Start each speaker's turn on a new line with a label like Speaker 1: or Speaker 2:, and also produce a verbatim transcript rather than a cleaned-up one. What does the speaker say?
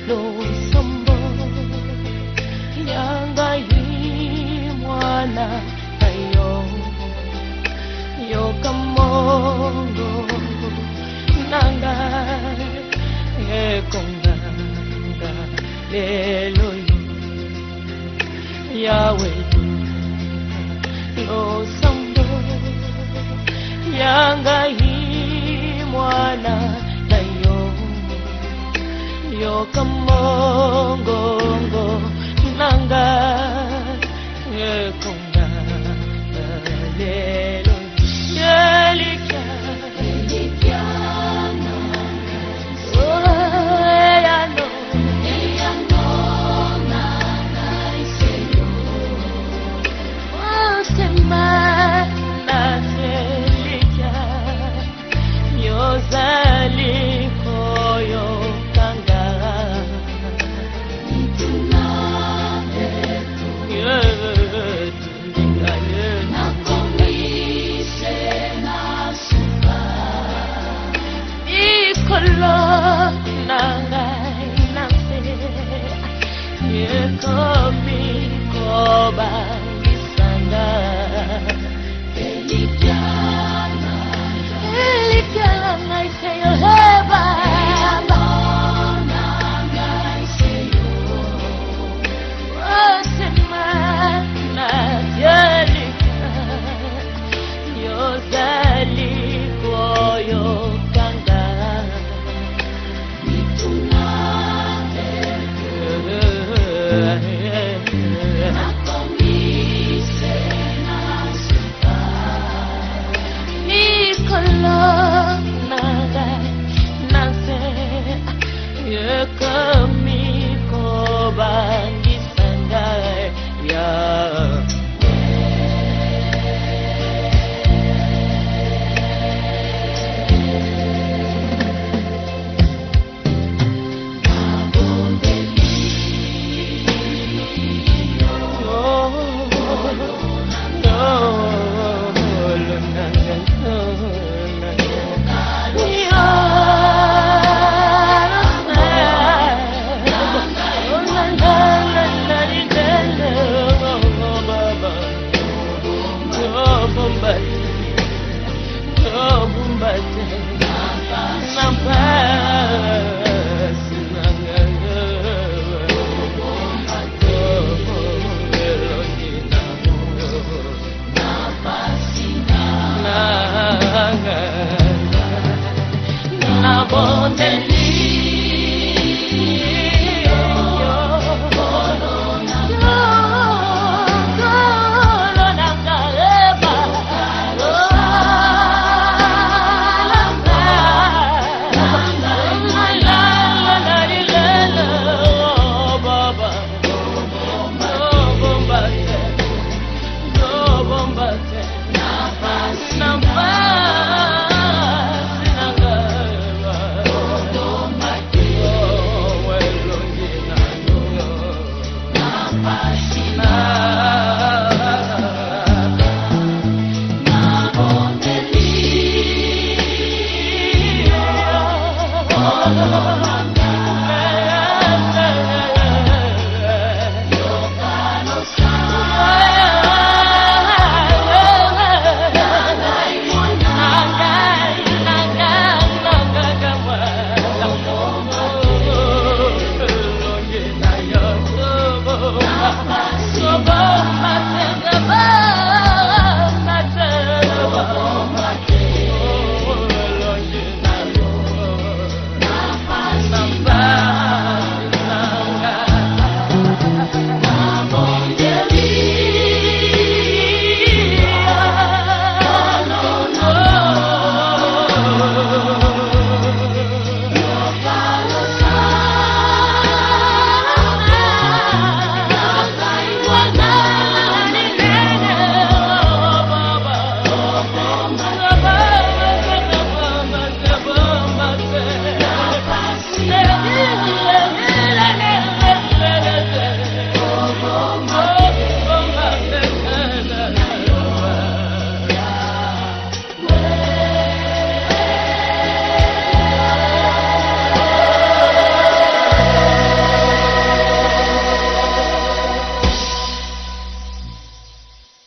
Speaker 1: lo sombo yanga mwana ayo yo kamongo nanga ekonga lelo yawe lo sombo yanga mwana ayo yo kamongo nanga ekonga lelo yelika yelika oh ya no ya no nanga iseyo oh sema na yelika yozali koyo kanga ituna Kolo nanga inase yekomi koba isanga elikiana elikiana iseyo heba nanga iseyo osemana yelika yozali koyo kanga Nabonde